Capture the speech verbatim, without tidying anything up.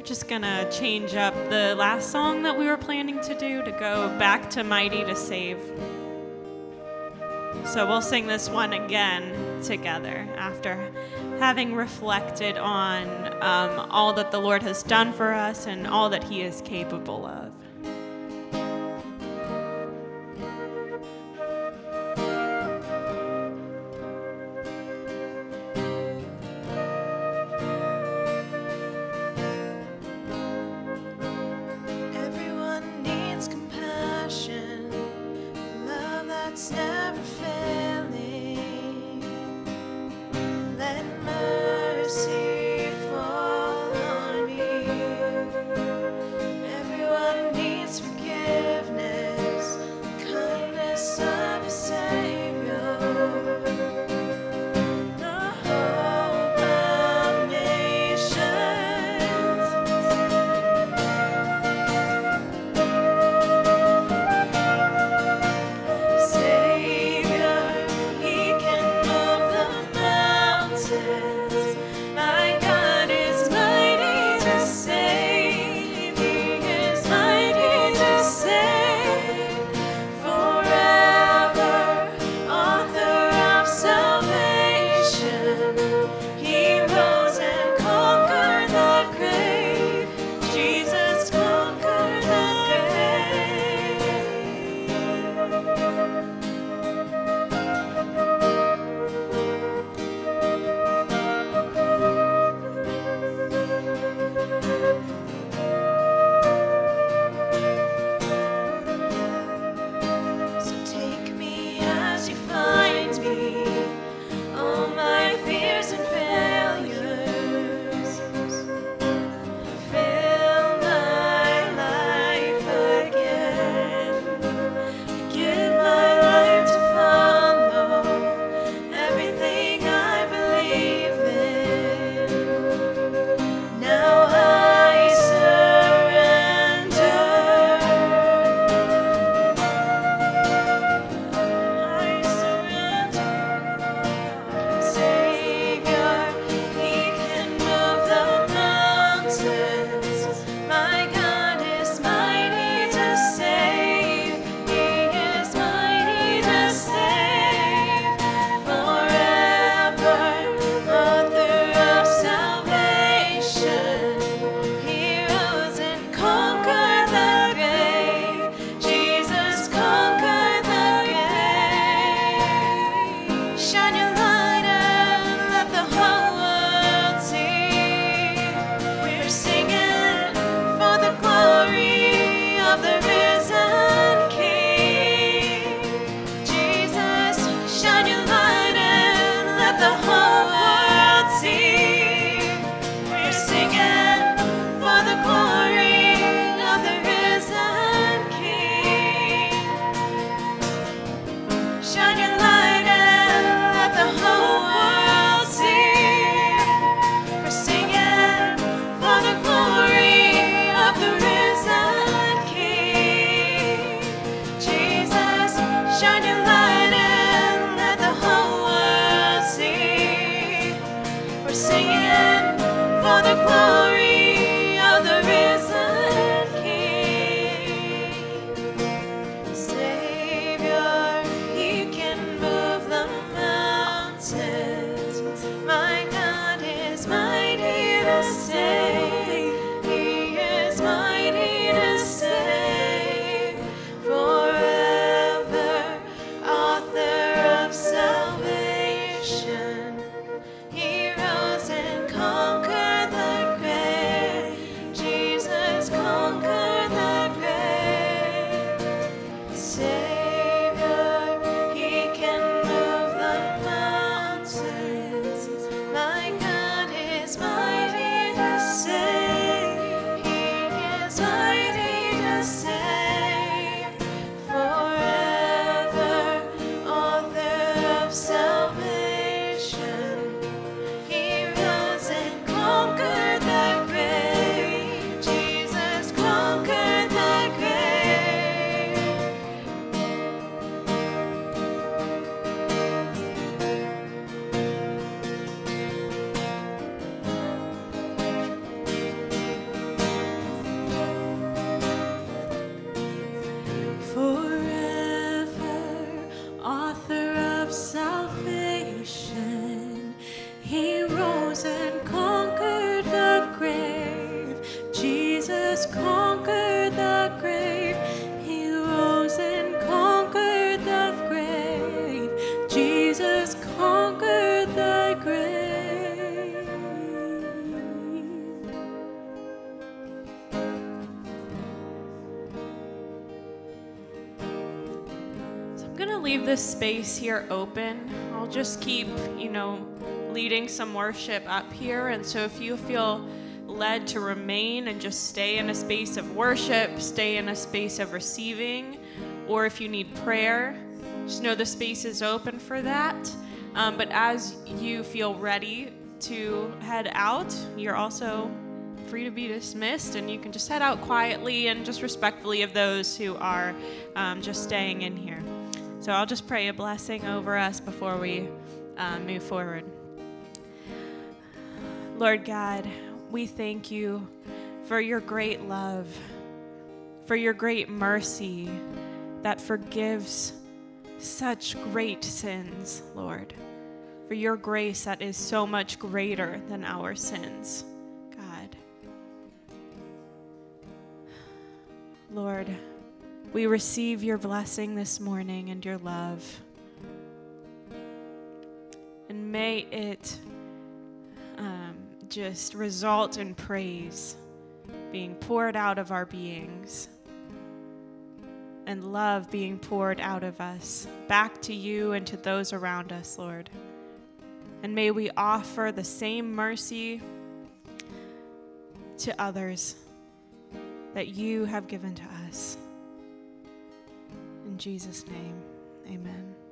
Just gonna change up the last song that we were planning to do to go back to Mighty to Save. So we'll sing this one again together after having reflected on um, all that the Lord has done for us and all that he is capable of. He rose and conquered the grave. this space here open. I'll just keep, you know, leading some worship up here. And so if you feel led to remain and just stay in a space of worship, stay in a space of receiving, or if you need prayer, just know the space is open for that. Um, but as you feel ready to head out, you're also free to be dismissed, and you can just head out quietly and just respectfully of those who are um, just staying in here. So I'll just pray a blessing over us before we uh, move forward. Lord God, we thank you for your great love, for your great mercy that forgives such great sins, Lord, for your grace that is so much greater than our sins, God. Lord, we receive your blessing this morning and your love. And may it um, just result in praise being poured out of our beings and love being poured out of us back to you and to those around us, Lord. And may we offer the same mercy to others that you have given to us. In Jesus' name, amen.